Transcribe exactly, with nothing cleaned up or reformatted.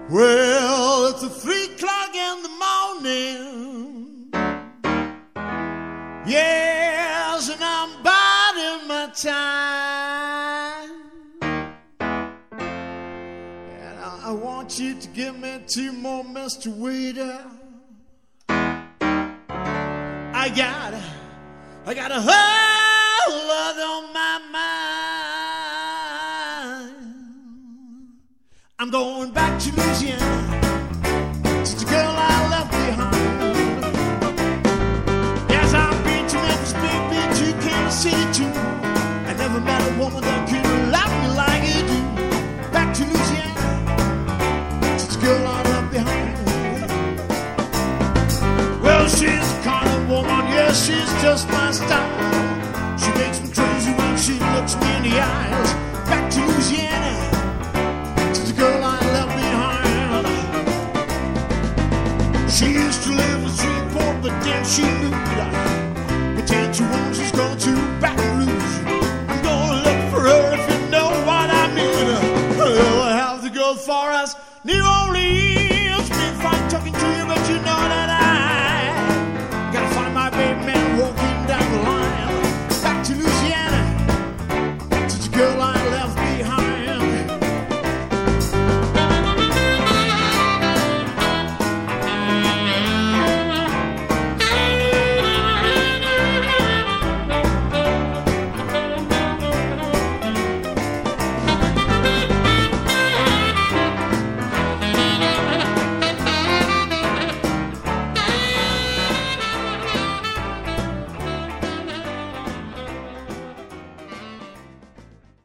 Well, it's a three o'clock in the morning. Yes, and I'm biding my time. And I, I want you to give me two more, Mister Waiter. I got, I got a whole lot on my mind. I'm going back to Louisiana.